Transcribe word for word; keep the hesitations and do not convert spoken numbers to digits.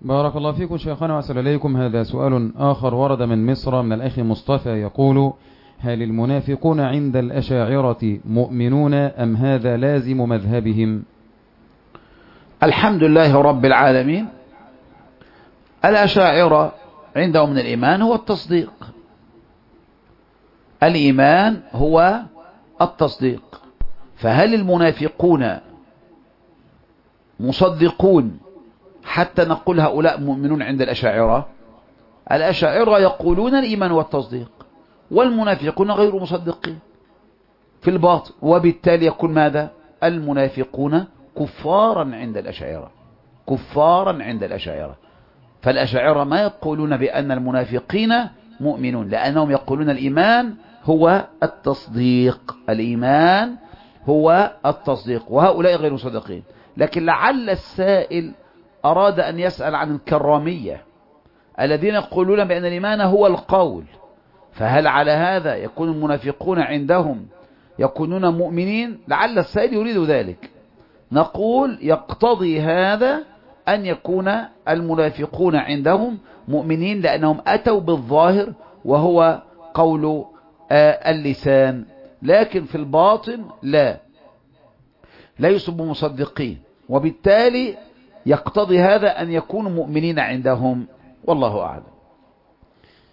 بارك الله فيكم شيخنا وأسأل إليكم. هذا سؤال آخر ورد من مصر من الأخ مصطفى يقول: هل المنافقون عند الأشاعرة مؤمنون أم هذا لازم مذهبهم؟ الحمد لله رب العالمين. الأشاعرة عندهم من الإيمان هو التصديق. الإيمان هو التصديق. فهل المنافقون مصدقون حتى نقول هؤلاء مؤمنون عند الأشاعرة؟ الأشاعرة يقولون الإيمان والتصديق، والمنافقون غير مصدقين في الباطن، وبالتالي يكون ماذا؟ المنافقون كفارا عند الأشاعرة، كفارا عند الأشاعرة. فالأشاعرة ما يقولون بأن المنافقين مؤمنون، لأنهم يقولون الإيمان هو التصديق، الإيمان هو التصديق، وهؤلاء غير مصدقين. لكن لعل السائل أراد أن يسأل عن الكرامية الذين يقولون بأن الإيمان هو القول، فهل على هذا يكون المنافقون عندهم يكونون مؤمنين؟ لعل السائل يريد ذلك. نقول يقتضي هذا أن يكون المنافقون عندهم مؤمنين، لأنهم أتوا بالظاهر وهو قول اللسان، لكن في الباطن لا ليسوا بمصدقين، وبالتالي يقتضي هذا أن يكونوا مؤمنين عندهم، والله أعلم.